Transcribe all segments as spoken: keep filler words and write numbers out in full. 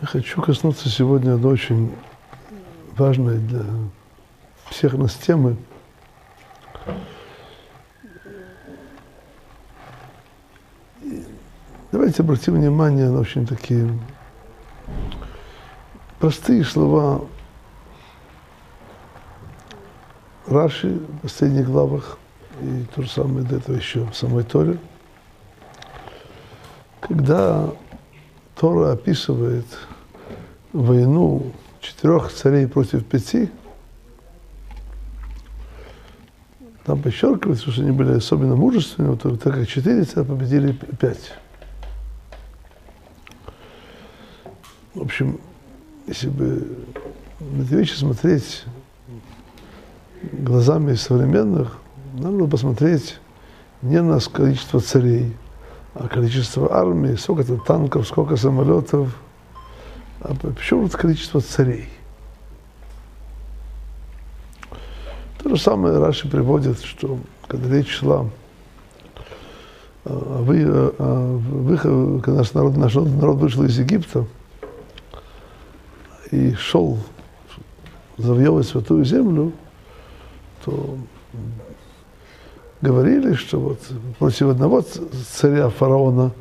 Хочу коснуться сегодня одной очень важной для всех нас темы. Давайте обратим внимание на очень такие простые слова Раши в последних главах, и то же самое до этого еще в самой Торе. Когда Тора описывает войну четырех царей против пяти, там подчеркивается, что они были особенно мужественны, так как четыре царя победили пять. В общем, если бы на эти вещи смотреть глазами современных, надо было посмотреть не на количество царей, а количество армии, сколько-то танков, сколько самолетов, а почему это количество царей. То же самое Раши приводит, что когда речь шла о выходе, когда наш народ, наш народ вышел из Египта и шел завоевывать святую землю, то говорили, что вот против одного царя фараона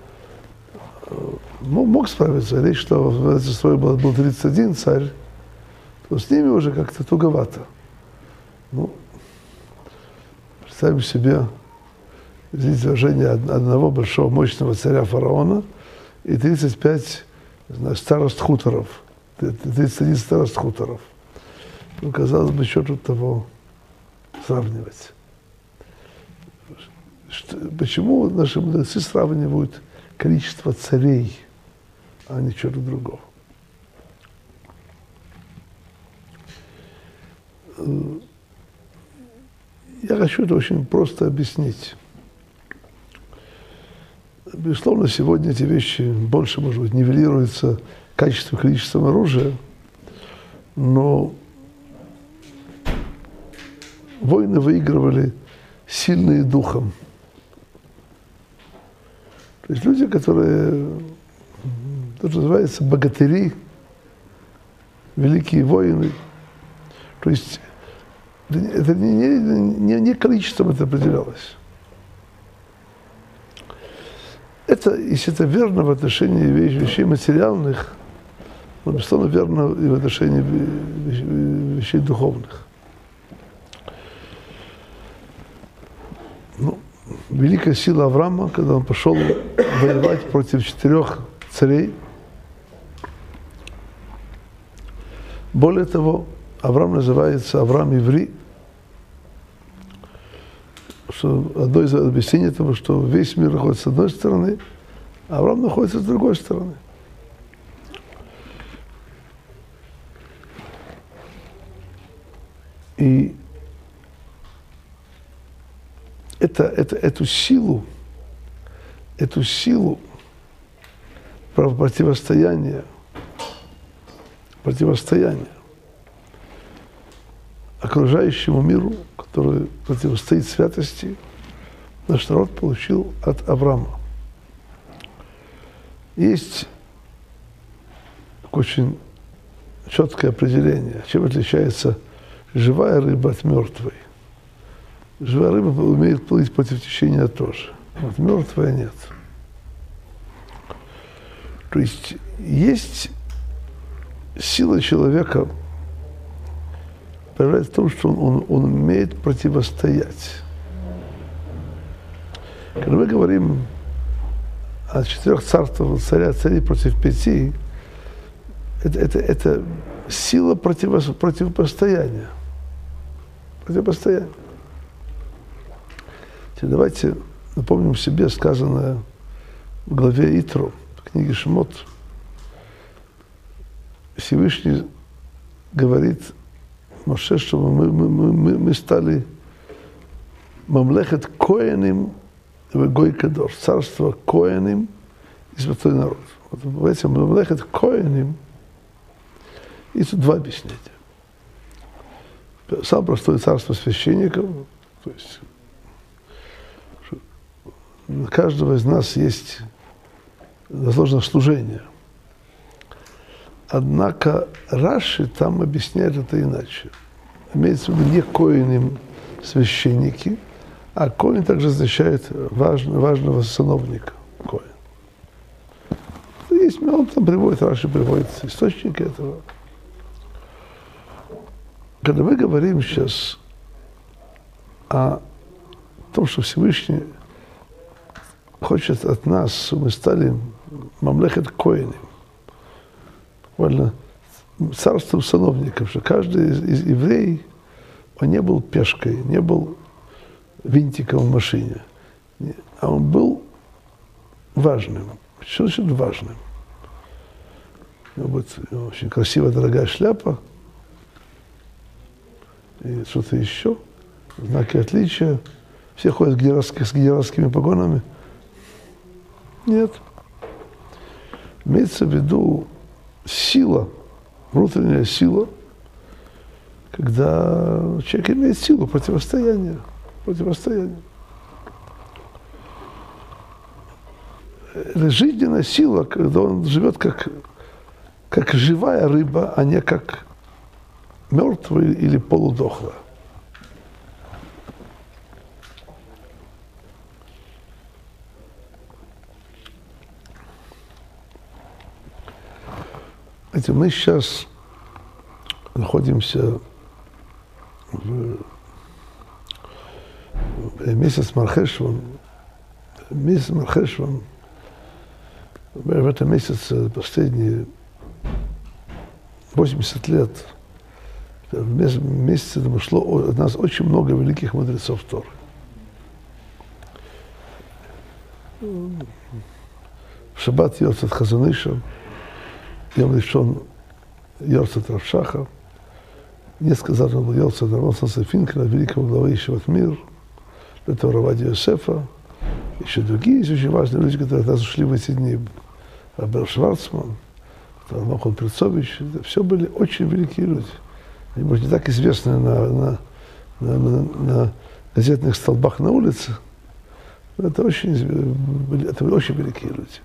мог справиться. Речь, что в этой строе был, был тридцать один царь, то с ними уже как-то туговато. Ну, представим себе, извините выражение, одного большого мощного царя фараона и тридцать пять знаешь, старост хуторов, тридцать один старост хуторов. Ну, казалось бы, что тут того сравнивать. Что, почему наши мудрецы сравнивают количество царей, а не чего-то другого? Я хочу это очень просто объяснить. Безусловно, сегодня эти вещи больше, может быть, нивелируются качеством и количеством оружия, но войны выигрывали сильные духом. То есть люди, которые, то, что называется, богатыри, великие воины, то есть это не, не, не количеством это определялось. Это, если это верно в отношении вещей материальных, но, безусловно, верно и в отношении вещей духовных. Ну, великая сила Авраама, когда он пошел воевать против четырех царей. Более того, Авраам называется Авраам Иври, что одно из объяснений того, что весь мир находится с одной стороны, а Авраам находится с другой стороны. И это, это, эту силу, эту силу противостояния, противостояния окружающему миру, который противостоит святости, наш народ получил от Авраама. Есть очень четкое определение, чем отличается живая рыба от мертвой. Живая рыба умеет плыть против течения тоже, вот мертвая нет. То есть есть сила человека, проявляется в том, что он, он, он умеет противостоять. Когда мы говорим о четырех царствах царя, царей против пяти, это, это, это сила противо, противопостояния. Противопостояние. Теперь давайте напомним себе сказанное в главе Итро, в книге Шмот. Всевышний говорит Моше, чтобы мы, мы, мы, мы стали мамлехет коэним в гой кадош, царство коэним и святой народ. Вот в этом мамлехет коэним есть тут два объяснения. Самое простое царство священников, то есть у каждого из нас есть возможно служение. Однако Раши там объясняет это иначе. Имеется в виду не коиним священники, а коин также означает важного, важного сановника. Коин. Есть, он там приводит, Раши приводит источники этого. Когда мы говорим сейчас о том, что Всевышний хочет от нас, чтобы мы стали мамлехет коиним, буквально царством сановников, что каждый из, из евреев, он не был пешкой, не был винтиком в машине, а он был важным. Что значит важным? У него будет очень красивая, дорогая шляпа и что-то еще, знаки отличия. Все ходят с генеральскими, с генеральскими погонами. Нет. Имеется в виду сила, внутренняя сила, когда человек имеет силу противостояния. противостояния. Это жизненная сила, когда он живет как, как живая рыба, а не как мертвая или полудохлая. Знаете, мы сейчас находимся в месяц Мархешван. Месяц Мархешван. В этом месяце последние восемьдесят лет в месяце ушло от нас очень много великих мудрецов Торы. В шаббат Йорцет Хазон Иша, Йом Ришон Йорцет Рав Шахар, несколько завтра был Йорцет Рав Носон Финкеля, великого главы Ешиват Мир, этого Рава Авадия Йосефа, еще другие есть очень важные люди, которые от нас ушли в эти дни. Рабер Шварцман, Нохон Перцович, это все были очень великие люди. Они, может, не так известны на, на, на, на, на газетных столбах на улице, но это очень, это были очень великие люди.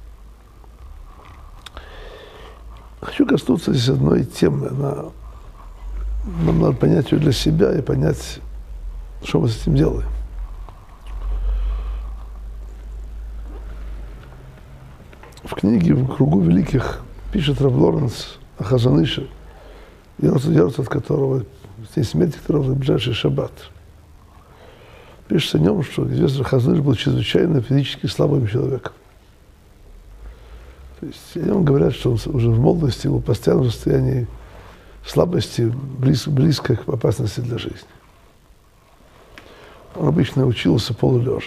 Хочу коснуться здесь одной темы. Она, нам надо понять ее для себя и понять, что мы с этим делаем. В книге «В кругу великих» пишет Рав Лоренц о Хазон Ише, Йорцет которого, в день смерти которого в ближайший шаббат. Пишется о нем, что известно, что Хазон Иш был чрезвычайно физически слабым человеком. То есть о нем говорят, что он уже в молодости был в постоянном состоянии слабости, близ, близко к опасности для жизни. Он обычно учился полулежа.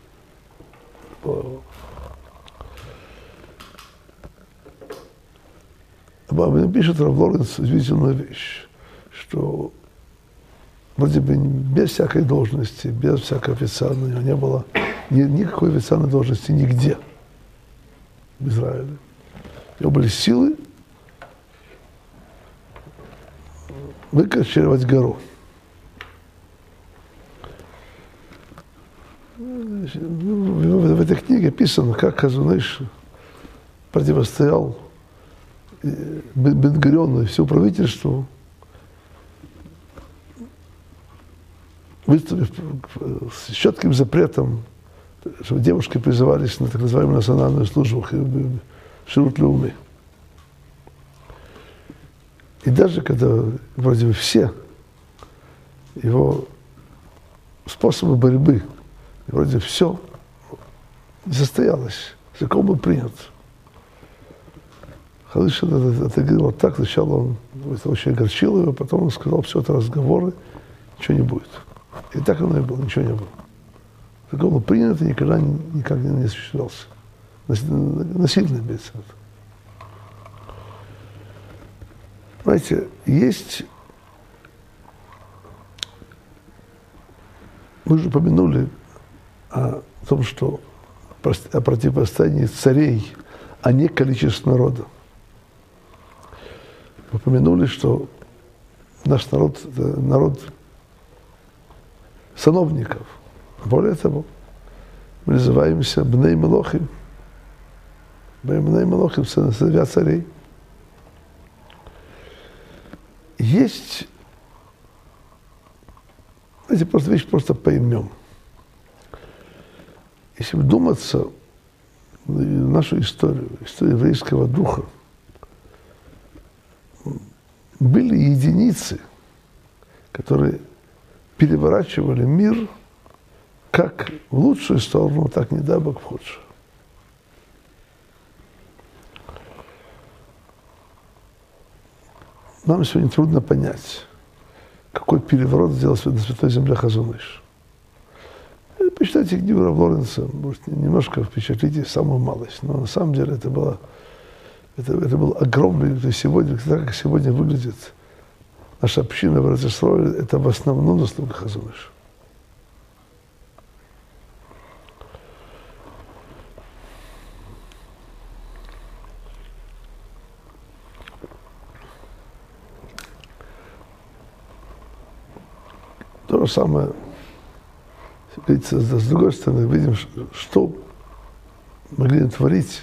Об пишет Рав Лоренц удивительную вещь, что вроде бы без всякой должности, без всякой официальной, у него не было ни, никакой официальной должности нигде в Израиле. У него были силы выкачивать гору. В, в этой книге описано, как Хазон Иш противостоял Бен-Гуриону и всему правительству, выставив с четким запретом, чтобы девушки призывались на так называемую национальную службу Ширут Леуми. И даже когда вроде бы все его способы борьбы, вроде все не состоялось, закон был принят. Хазон Иш отыграл вот так, сначала он это очень огорчил его, потом он сказал, все это разговоры, ничего не будет. И так оно и было, ничего не было. Закон был принят и никогда никак не осуществлялся. Насильно имеется в виду. Знаете, есть, мы уже упомянули о том, что о противостоянии царей, а не количество народа. Упомянули, что наш народ – это народ сановников. Более того, мы называемся Бней Мелохим. Бней Мелохим – сыновья царей. есть, эти просто вещи просто поймем. Если вдуматься в нашу историю, историю еврейского духа, были единицы, которые переворачивали мир как в лучшую сторону, так, не дай Бог, в худшую. Нам сегодня трудно понять, какой переворот сделал на Святой Земле Хазон Иш. Почитайте книгу Рав Лоренца, может, немножко впечатлите самую малость, но на самом деле это было, это, это был огромный, это сегодня, так как сегодня выглядит наша община в Эрец-Исроэль, это в основном заслуга Хазон Иша. То же самое, с другой стороны, видим, что могли творить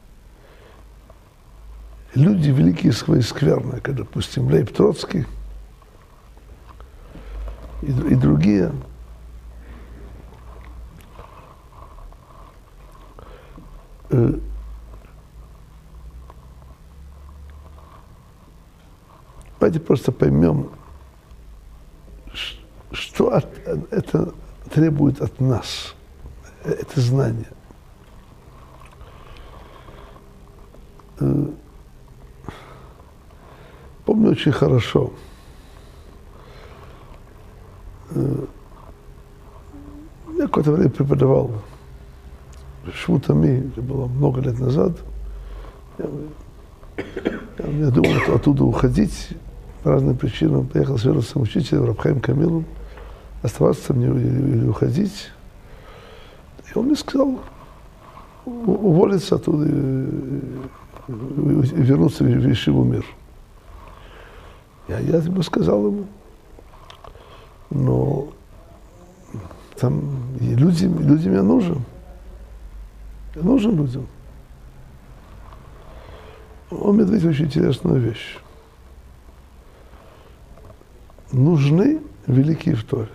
люди великие и скверные, как, допустим, Лейб Троцкий и, и другие. Давайте просто поймем, что от, это требует от нас, это знание. Помню очень хорошо. Я какое-то время преподавал в Швутами, это было много лет назад. Я, я, я думал оттуда уходить по разным причинам. Поехал с верным учителем Рав Хаим Камилом, оставаться мне или, или уходить. И он мне сказал уволиться оттуда и, и, и вернуться в Ешиву Мир. Я, я ему сказал ему, но там и люди, людям я нужен. Я нужен людям. Он мне ответил очень интересную вещь. Нужны великие в Торе.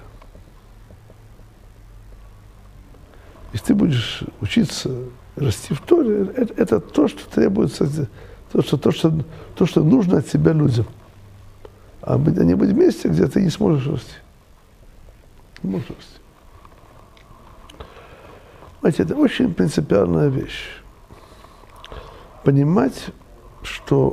Если ты будешь учиться расти в Торе, это, это то, что требуется, то что, то, что, то, что нужно от тебя людям. А они быть в месте, где ты не сможешь расти. Не можешь расти. Знаете, это очень принципиальная вещь. Понимать, что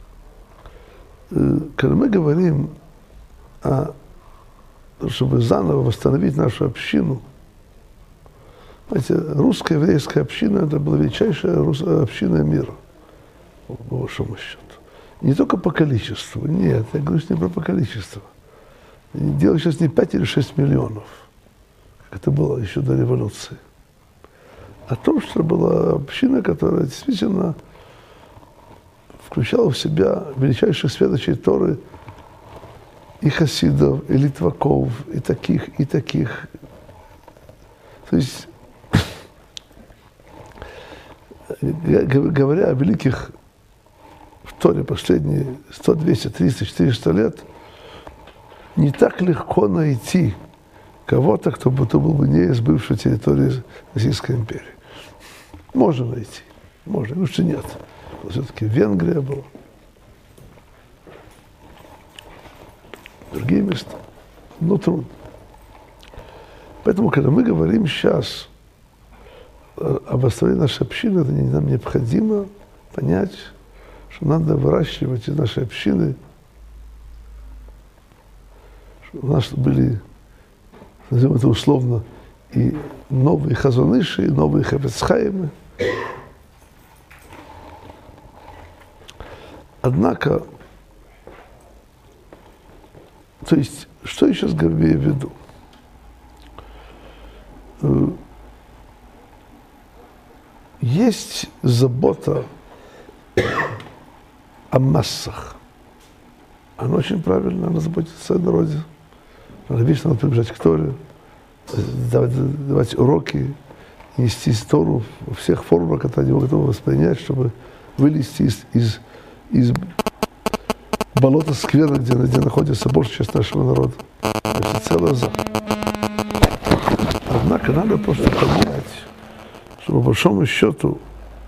э, когда мы говорим о том, чтобы заново восстановить нашу общину, знаете, русская еврейская община – это была величайшая община мира, по большому счету. Не только по количеству, нет, я говорю не про по количеству. Дело сейчас не пять или шесть миллионов, как это было еще до революции, а то, что была община, которая действительно включала в себя величайших светочей Торы и хасидов, и литваков, и таких, и таких. То есть, говоря о великих в Торе последние сто, двести, триста, четыреста лет, не так легко найти кого-то, кто бы, кто был бы не из бывшей территории Российской империи. Можно найти, можно, лучше нет. Но все-таки Венгрия была, другие места, но трудно. Поэтому, когда мы говорим сейчас об восстановлении нашей общины, это нам необходимо понять, что надо выращивать из нашей общины, чтобы у нас были, назовем это условно, и новые Хазон Иши, и новые Хафец Хаимы. Однако, то есть, что я сейчас имею в виду? Есть забота о массах. Она очень правильно, она заботится о народе. Надо вечно надо прибежать к Торе, давать, давать уроки, нести Тору во всех формах, которые они готовы воспринять, чтобы вылезти из, из, из болото скверно, где, где находится большая часть нашего народа. Это целая зал. Однако надо просто понять, что по большому счету,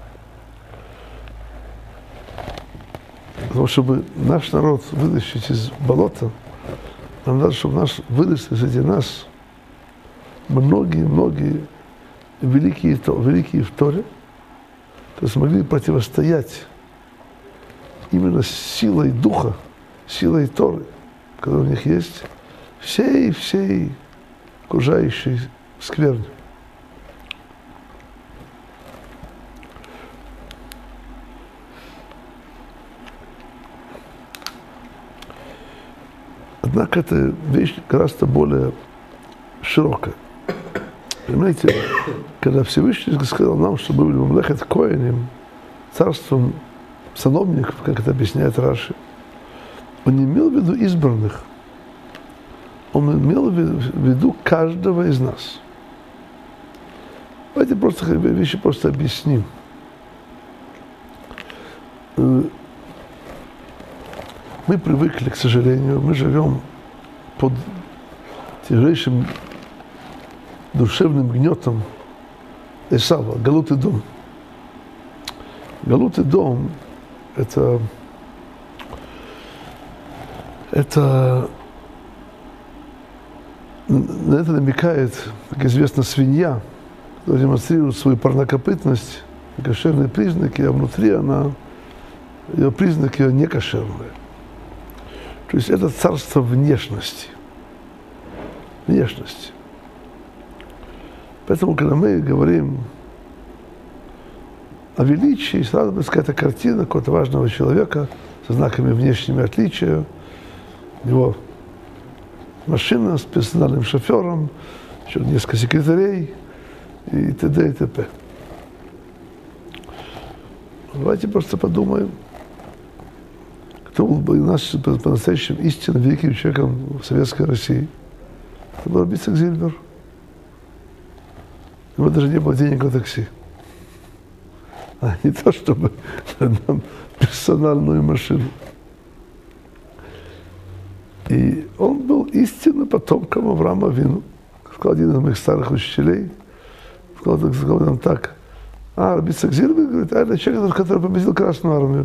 для того, чтобы наш народ вытащить из болота, нам надо, чтобы нас выросли среди нас многие-многие великие, великие в Торе, которые смогли противостоять именно силой духа, силой Торы, которая у них есть, всей-всей окружающей скверни. Однако эта вещь гораздо более широкая. Понимаете, когда Всевышний сказал нам, что мы были мамлехет коэним, царством сановников, как это объясняет Раши, он не имел в виду избранных, он имел в виду каждого из нас. Давайте просто вещи просто объясним. Мы привыкли, к сожалению, мы живем под тяжелейшим душевным гнетом Эсава, Галут Эдом. Галут Эдом – это, это, на это намекает, как известно, свинья, которая демонстрирует свою парнокопытность, кошерные признаки, а внутри она, ее признаки ее не кошерные. То есть это царство внешности. Внешности. Поэтому, когда мы говорим о величии, сразу будет какая-то картина какого-то важного человека со знаками внешними отличия, его машина с персональным шофером, еще несколько секретарей и т.д. и т.п. Давайте просто подумаем, кто был бы у нас по-настоящему истинно великим человеком в Советской России. Это был Рабицак Зильбер. У него даже не было денег на такси. А не то, чтобы нам персональную машину. И он был истинно потомком Авраама Авину. Сказал один из моих старых учителей, сказал, сказал нам так: а, Рабицак Зильбер, говорит, а это человек, который победил Красную Армию.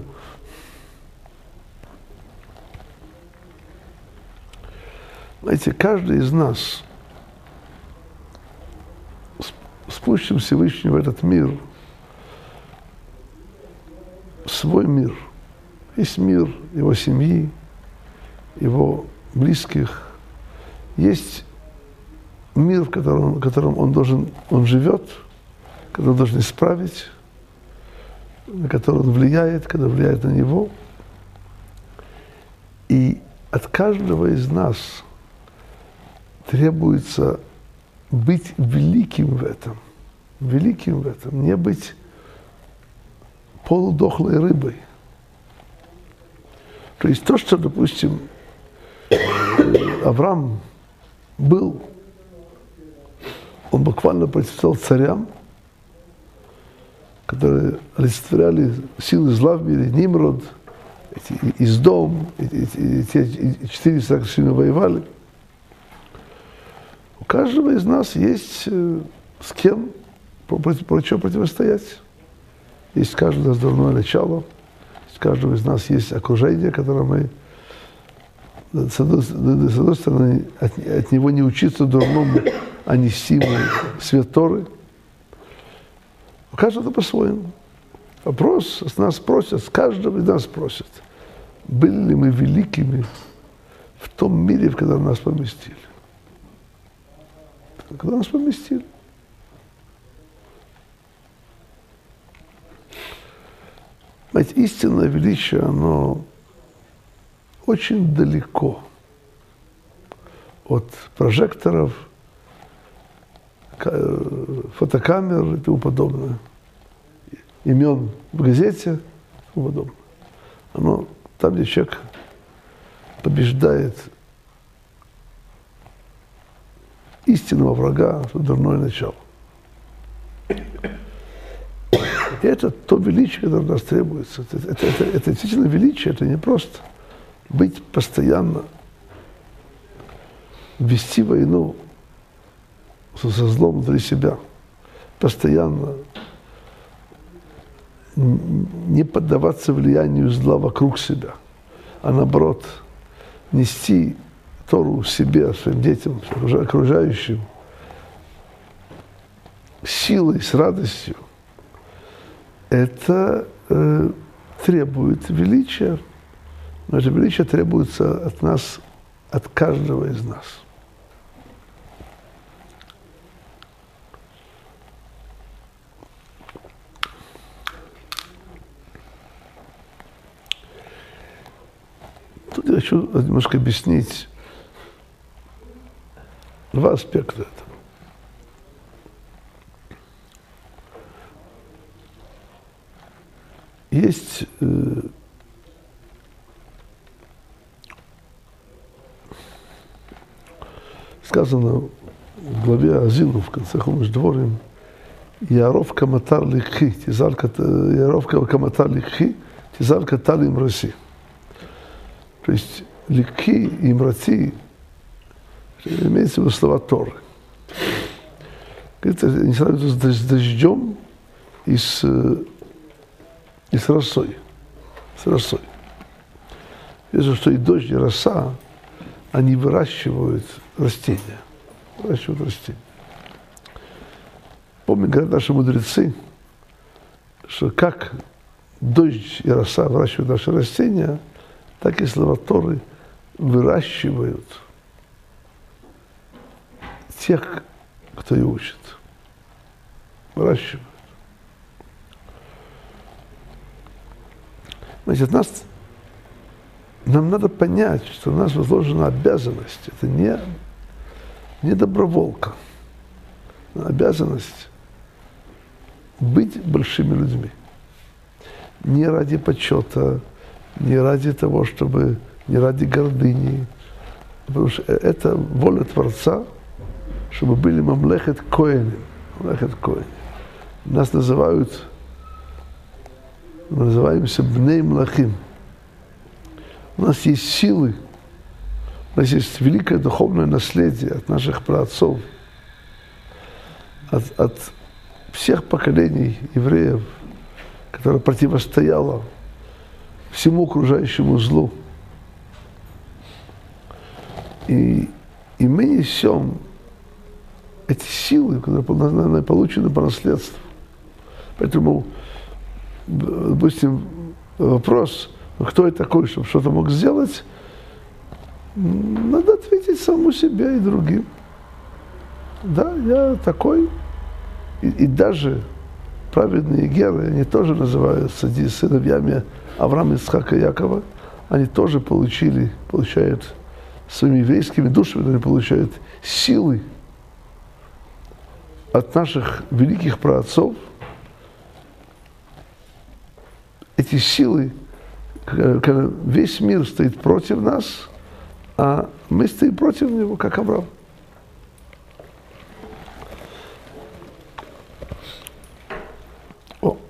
Знаете, каждый из нас, спустим Всевышний в этот мир, свой мир. Есть мир его семьи, его близких. Есть мир, в котором, в котором он должен, он живет, который он должен исправить, на который он влияет, когда влияет на него. И от каждого из нас требуется быть великим в этом, великим в этом, не быть полудохлой рыбой. То есть то, что, допустим, Авраам был, он буквально противостоял царям, которые олицетворяли силы зла в мире, Нимрод, эти, Издом, эти, эти, эти четыреста с ними воевали. У каждого из нас есть э, с кем против, против чего противостоять. Есть у каждого из нас дурное начало, у каждого из нас есть окружение, которое мы, с одной, с одной стороны, от, от него не учиться дурному, а нести ему свет Торы. У каждого по-своему. Вопрос с нас просят, с каждого из нас просят, были ли мы великими в том мире, в котором нас поместили. Когда нас поместили. Знаете, истинное величие, оно очень далеко от прожекторов, фотокамер и тому подобное, имен в газете и тому подобное. Оно там, где человек побеждает истинного врага, дурное начало. И это то величие, которое у нас требуется. Это, это, это, это действительно величие, это не просто быть постоянно, вести войну со злом внутри себя, постоянно не поддаваться влиянию зла вокруг себя, а наоборот, нести Тору себе, своим детям, окружающим, силой, с радостью, это э, требует величия, но это величие требуется от нас, от каждого из нас. Тут я хочу немножко объяснить два аспекта этого. Есть э, сказано в главе Азилу, в конце Хумаш Дворим, Яров каматар ликхи, тизалка Яров каматар ликхи, тизалка талим роси. То есть ликхи и мрати, имеется в виду слова Торы. Говорится, они сравниваются с дождем и с, и с росой. С росой. Известно, что и дождь, и роса, они выращивают растения. Выращивают растения. Помню, говорят наши мудрецы, что как дождь и роса выращивают наши растения, так и слова Торы выращивают тех, кто ее учит. Выращивают. Значит, нас, нам надо понять, что у нас возложена обязанность. Это не, не доброволка. Обязанность быть большими людьми. Не ради почета, не ради того, чтобы, не ради гордыни. Потому что это воля Творца, чтобы были мамлехет коэним. Мамлехет коэним. Нас называют, мы называемся бней млахим. У нас есть силы, у нас есть великое духовное наследие от наших праотцов, от, от всех поколений евреев, которое противостояло всему окружающему злу. И, и мы несем эти силы, которые получены по наследству. Поэтому, допустим, вопрос, кто я такой, чтобы что-то мог сделать, надо ответить самому себе и другим. Да, я такой. И, и даже праведные геры, они тоже называются сыновьями Авраама, Ицхака и Якова. Они тоже получили, получают своими еврейскими душами, они получают силы от наших великих праотцов. Эти силы, когда весь мир стоит против нас, а мы стоим против него, как Авраам. О.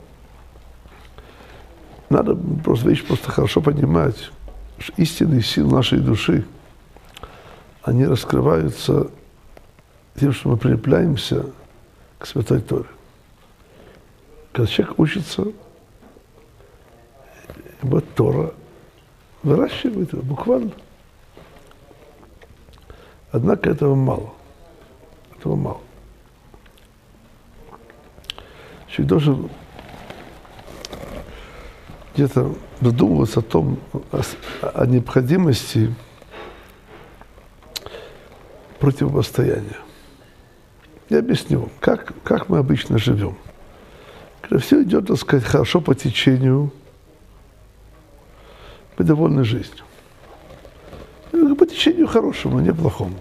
Надо просто вещь просто хорошо понимать, что истинные силы нашей души, они раскрываются тем, что мы прилепляемся к Святой Торе. Когда человек учится, вот Тора выращивает его буквально. Однако этого мало. Этого мало. Человек должен где-то задумываться о том, о, о необходимости противостояния. Я объясню, как, как мы обычно живем. Когда все идет, так сказать, хорошо по течению, мы довольны жизнью. По течению хорошему, не плохому.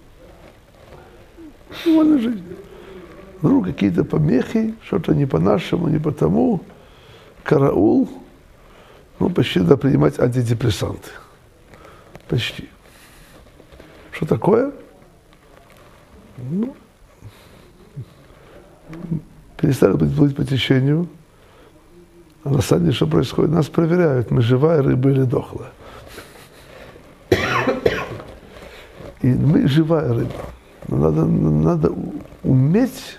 Довольны жизнью. Вдруг какие-то помехи, что-то не по-нашему, не по-тому, караул, ну, почти надо принимать антидепрессанты. Почти. Что такое? Ну, перестали быть по течению, а на самом деле что происходит? Нас проверяют, мы живая рыба или дохлая. И мы живая рыба. Но надо, надо уметь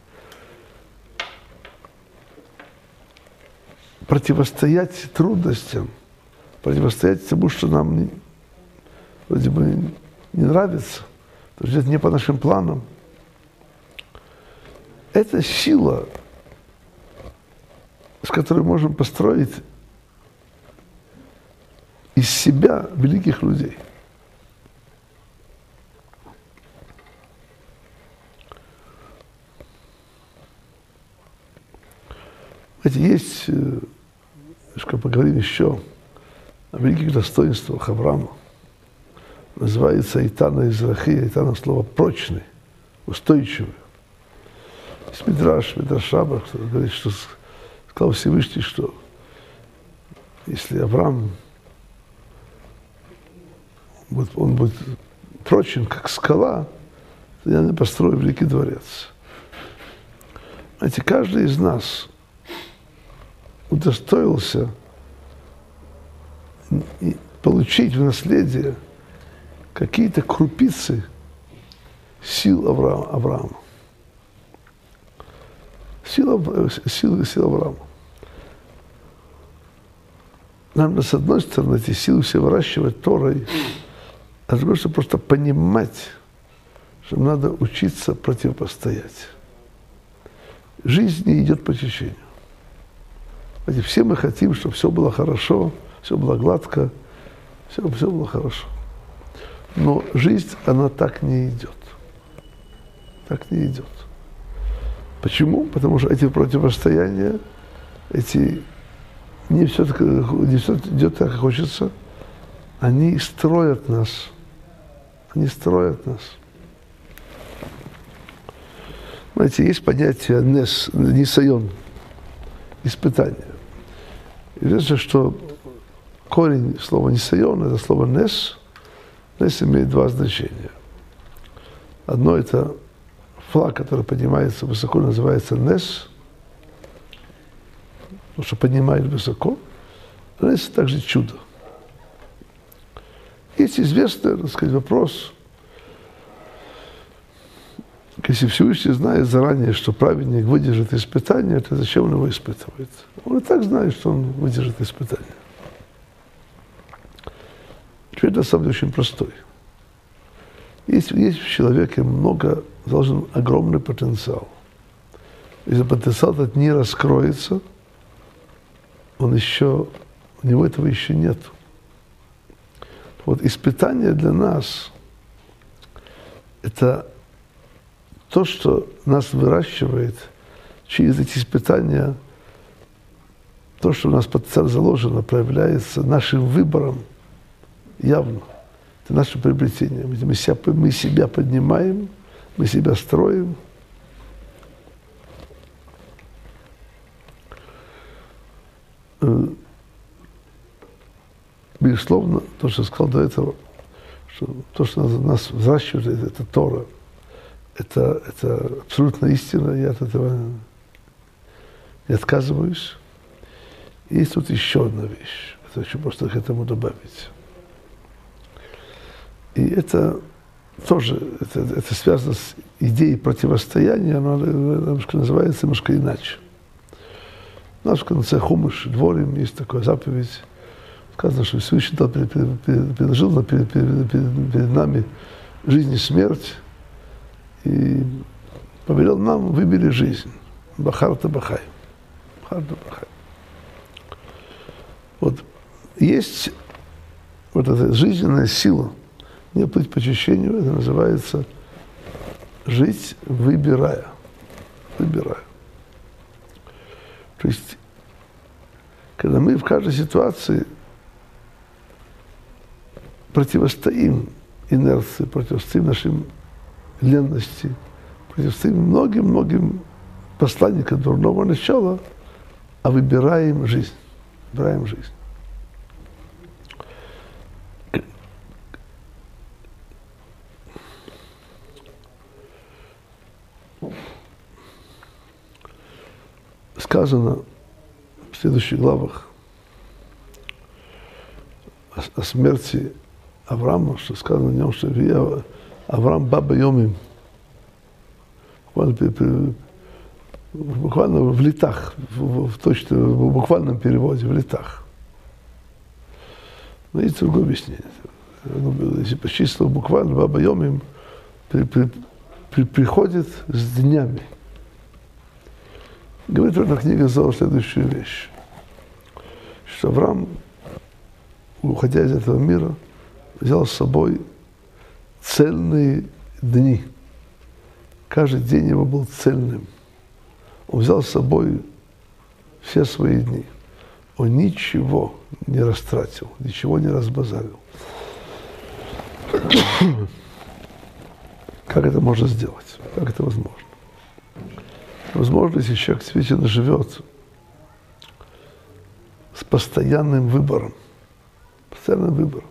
противостоять трудностям, противостоять тому, что нам не, вроде бы не нравится, то есть это не по нашим планам. Это сила, с которой можем построить из себя великих людей. Знаете, есть, что поговорим еще о великих достоинствах Авраама. Называется Айтана Израхи, Айтана слово прочный, устойчивый. Есть Мидраш, Мидраш Раба, кто говорит, что сказал Всевышний, что если Авраам, он будет прочен, как скала, то я не построю великий дворец. Знаете, каждый из нас удостоился получить в наследие какие-то крупицы сил Авраама. Авраама. Сила, сила, сила Авраама. Нам надо, с одной стороны, эти силы все выращивать Торой, а с другой стороны, просто понимать, что надо учиться противостоять. Жизнь не идет по течению. Знаете, все мы хотим, чтобы все было хорошо, все было гладко, все, все было хорошо. Но жизнь, она так не идет. Так не идет. Почему? Потому что эти противостояния, эти не все, так, не все идет так, как хочется, они строят нас. Они строят нас. Знаете, есть понятие нес, нисайон, испытание. Известно, что корень слова нисайон, это слово нес, нес имеет два значения. Одно – это флаг, который поднимается высоко, называется нес, потому что поднимает высоко. А нес – также чудо. Есть известный, так сказать, вопрос. Если Всевышний знает заранее, что праведник выдержит испытание, то зачем он его испытывает? Он и так знает, что он выдержит испытание. Ответ на самом деле очень простой. Есть, есть в человеке много, заложен огромный потенциал. Если потенциал этот не раскроется, он еще, у него этого еще нет. Вот испытание для нас – это то, что нас выращивает через эти испытания, то, что у нас потенциал заложено, проявляется нашим выбором явно. Это наше приобретение. Мы себя, мы себя поднимаем, мы себя строим. Безусловно, то, что я сказал до этого, что то, что нас, нас взращивает, это Тора. Это, это абсолютно истина, я от этого не отказываюсь. И есть тут еще одна вещь, это хочу просто к этому добавить. И это тоже, это, это связано с идеей противостояния, оно немножко называется немножко иначе. У нас в конце Хумаш, Дворим, есть такая заповедь, сказано, что Всевышний предложил перед, перед, перед, перед нами жизнь и смерть, и повелел нам, выбери жизнь. Бахарта Бахай. Бахарта Бахай. Вот есть вот эта жизненная сила, не плыть по течению, это называется жить, выбирая. Выбирая. То есть, когда мы в каждой ситуации противостоим инерции, противостоим нашим ленности, противостоим многим-многим посланникам дурного начала, а выбираем жизнь. Выбираем жизнь. Сказано в следующих главах о, о смерти Авраама, что сказано о нем, что я Авраам Баба Йомим. Буквально, буквально в летах, в, в, точно, в буквальном переводе, в летах. Но есть другое объяснение. Если по числу буквально Баба Йомим при, при, при, приходит с днями. Говорит эта книга Зоар следующую вещь, что Авраам, уходя из этого мира, взял с собой цельные дни. Каждый день его был цельным. Он взял с собой все свои дни. Он ничего не растратил, ничего не разбазарил. Как это можно сделать? Как это возможно? Возможно, если человек действительно живет с постоянным выбором. Постоянным выбором.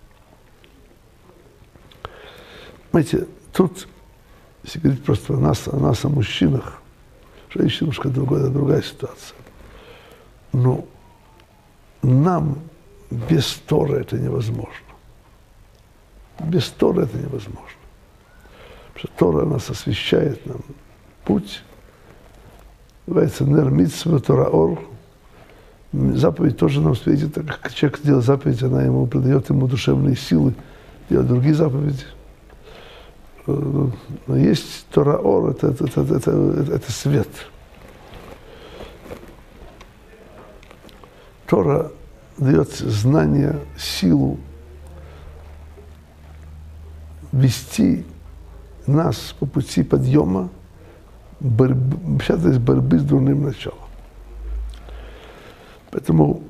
Знаете, тут, если говорить просто о нас, о нас, о мужчинах, женщин немножко другая, другая ситуация. Но нам без Торы это невозможно. Без Торы это невозможно. Потому что Тора нас освещает нам путь. Называется нер мицва Тора ор. Заповедь тоже нам светит. Как человек делает заповедь, она ему придает ему душевные силы делать другие заповеди. Но есть Тора ор, это, это, это, это, это, это свет. Тора дает знание, силу вести нас по пути подъема, борьбы, из борьбы с дурным началом. Поэтому,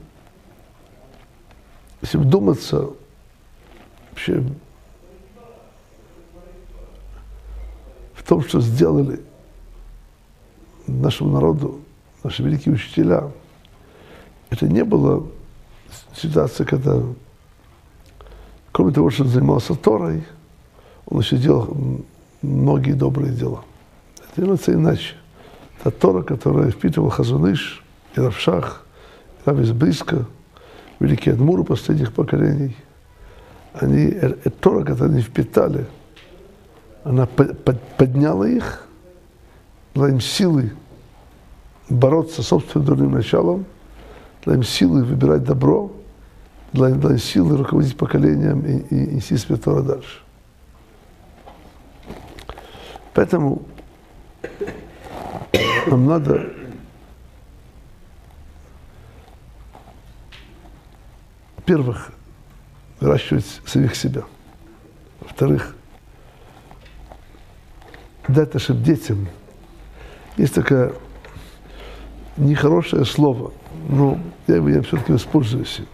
если вдуматься, вообще в том, что сделали нашему народу наши великие учителя, это не была ситуация, когда, кроме того, что он занимался Торой, он еще делал многие добрые дела. Это делается иначе. Та Тора, которая впитывал Хазон Иш, и Рав Шах, и Рав из Бриска, великие адмуры последних поколений, они, эта Тора, которую они впитали, она подняла их, дала им силы бороться с собственным дурным началом, дала им силы выбирать добро, дала им, дала им силы руководить поколением и, и нести свет Тора дальше. Поэтому нам надо во-первых, выращивать самих себя. Во-вторых, дать нашим детям. Есть такое нехорошее слово, но я его я все-таки воспользуюсь им.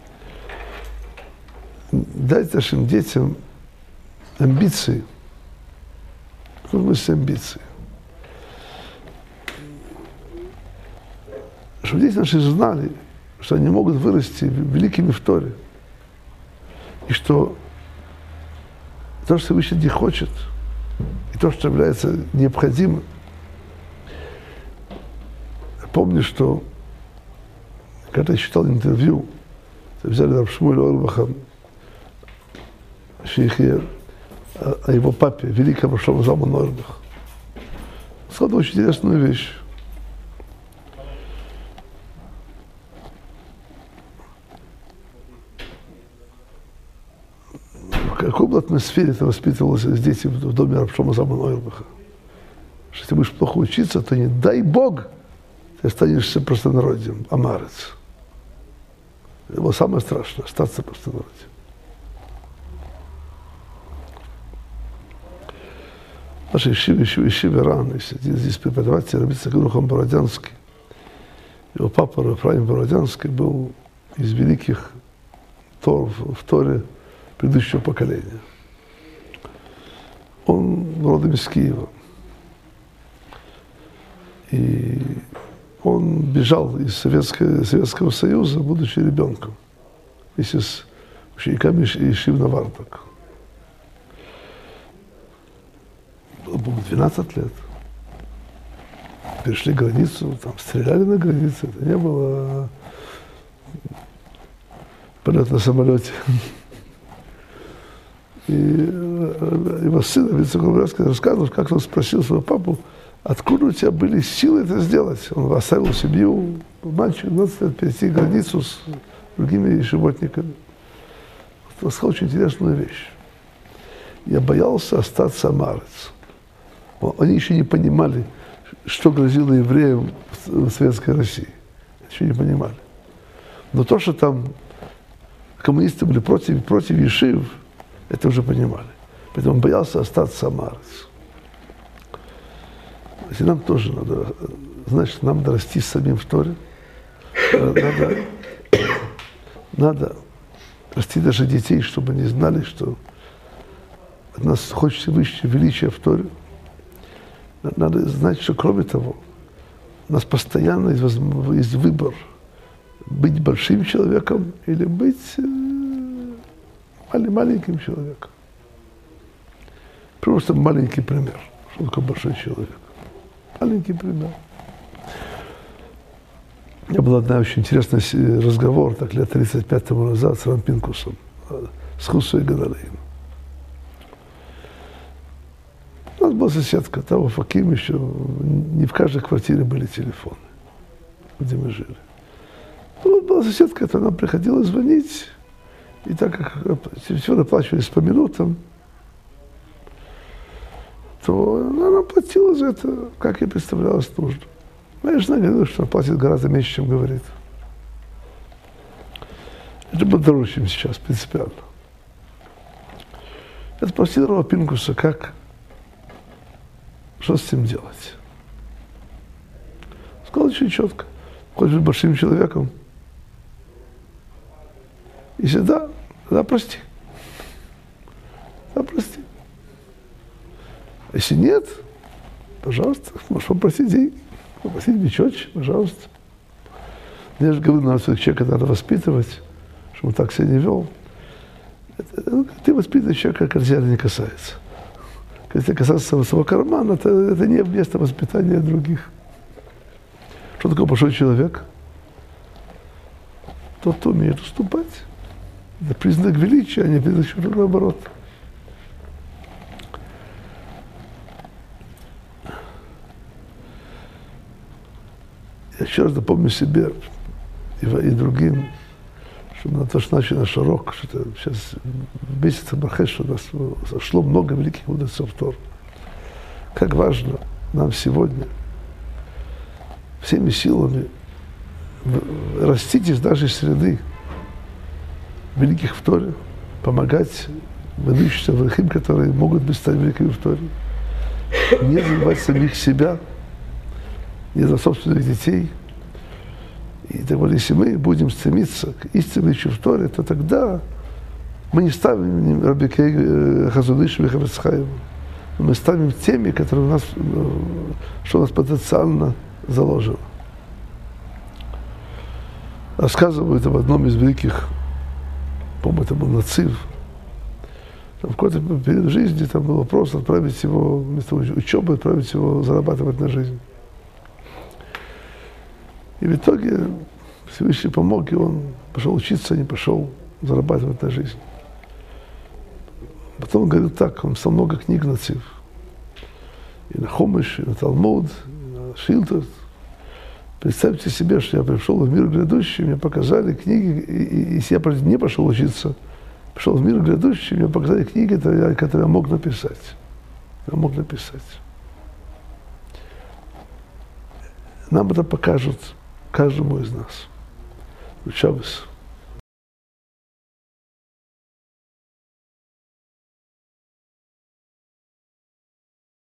Дать нашим детям амбиции. Какой смысл амбиции? Чтобы дети наши знали, что они могут вырасти великими в Торе. И что то, что Всевышний не хочет, и то, что является необходимым. Я помню, что когда я читал интервью, взяли Рав Шмуэль Орлбаха, Шейхе, о его папе, великому Шломо Залман Ойрбах. Он сказал очень интересную вещь. В какой бы атмосфере ты воспитывался с детьми в доме Рав Шломо Залман Ойрбаха? Что если будешь плохо учиться, то не дай Бог, ты останешься простонародьем, амарец. Это было самое страшное, остаться простонародьем. Наши Ишивы, Ишивы, Ишивы рано, здесь преподаватель Рабица Грухам Бородянский. Его папа Рафраим Бородянский был из великих Тор, в Торе предыдущего поколения. Он родом из Киева. И он бежал из Советского, Советского Союза, будучи ребенком, вместе с учениками Ишив Навардак. Было двенадцать лет. Перешли границу, там стреляли на границе. Это не было полет на самолете. И его сын, Вицеклавревский, рассказывал, как он спросил своего папу, откуда у тебя были силы это сделать. Он оставил семью, мальчик двадцать лет, перейти границу с другими животниками. Он сказал очень интересную вещь. Я боялся остаться амарец. Они еще не понимали, что грозило евреям в Советской России. Еще не понимали. Но то, что там коммунисты были против, против ешив, это уже понимали. Поэтому он боялся остаться амарец. Если нам тоже надо, значит, нам надо расти самим в Торе. Надо, надо расти даже детей, чтобы они знали, что от нас хочется высшее величие в Торе. Надо знать, что кроме того, у нас постоянно есть, есть выбор быть большим человеком или быть маленьким человеком. Просто маленький пример. Что такое большой человек? Маленький пример. У меня был одна очень интересный разговор, так лет тридцать пять тому назад, с Рампинкусом, с Хусой Гадалейн. У нас была соседка, там в Факим еще, не в каждой квартире были телефоны, где мы жили. Ну, была соседка, это нам приходилось звонить, и так как телефоны оплачивались по минутам, то она платила за это, как ей представлялось нужно. Моя жена говорила, что она платит гораздо меньше, чем говорит. Это было дороже, чем сейчас, принципиально. Я спросил Рава Пинкуса, как, что с этим делать. Сказал очень четко. Хочешь быть большим человеком? Если да, да, прости. Да, прости. Если нет, пожалуйста, можешь попросить деньги, попросить мечочек, пожалуйста. Я же говорю, надо человека надо воспитывать, чтобы он так себя не вел. Это, ну, ты воспитываешь человека, как тебя не касается. Если касается своего кармана, это, это не место воспитания других. Что такое большой человек? Тот, кто умеет уступать. Это признак величия, а не признак чего-то наоборот. Я еще раз напомню себе и, и другим, что на то, что начали наш урок, что сейчас в месяце Бахеш у нас зашло много великих мудрецов Тор. Как важно нам сегодня всеми силами растить из нашей среды великих в Торе, помогать выдающимся врахим, которые могут быть стать великими в Торе, не забывать самих себя, не за собственных детей. И так вот, если мы будем стремиться к истинной в Торе, то тогда мы не ставим Рабби Хазуныш и Хафец Хаим, мы ставим теми, которые у нас, что у нас потенциально заложено. Рассказывают об одном из великих, по-моему, это был Нацив. Там в какой-то период жизни там был вопрос отправить его вместо учебы, отправить его зарабатывать на жизнь. И в итоге Всевышний помог, и он пошел учиться, не пошел зарабатывать на жизнь. Потом он говорил так, он писал много книг Нацив. И на Хомиш, и на Талмуд, и на Шилтот. Представьте себе, что я пришел в мир грядущий, мне показали книги, и, и если я не пошел учиться, пришел в мир грядущий, мне показали книги, которые я, которые я мог написать. Я мог написать. Нам это покажут каждому из нас. Шаббос.